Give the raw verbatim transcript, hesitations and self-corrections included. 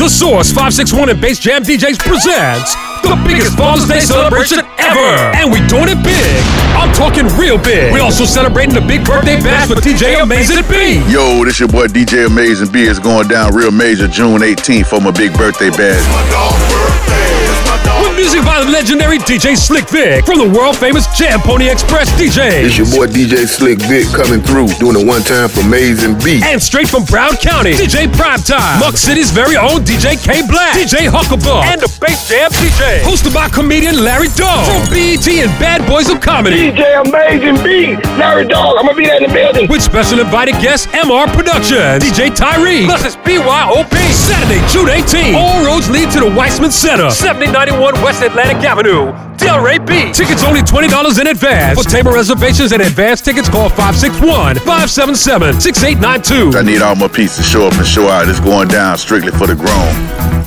The Source five six one and Bass Jam D Js presents the biggest Father's Day celebration ever. And we doing it big. I'm talking real big. We also celebrating the big birthday bash with D J Amazing B. Yo, this your boy D J Amazing B. It's going down real major June eighteenth for my big birthday bash. With music by the legendary D J Slick Vic from the world famous Jam Pony Express D Js. It's your boy D J Slick Vic coming through, doing it one time for Amazing B. And straight from Brown County, D J Primetime, Muck City's very own D J K Black, D J Hucklebuck, and the Bass Jam D J, hosted by comedian Larry Dog from B E T and Bad Boys of Comedy. D J Amazing B, Larry Dog, I'm gonna be there in the building. With special invited guest M R Productions, D J Tyree, plus it's B Y O P. Saturday, June eighteenth. All roads lead to the Weissman Center, seventy ninety-one West Atlantic Avenue, Delray Beach. Tickets only twenty dollars in advance. For table reservations and advance tickets, call five six one, five seven seven, six eight nine two. I need all my pieces to show up and show out. It's going down strictly for the grown.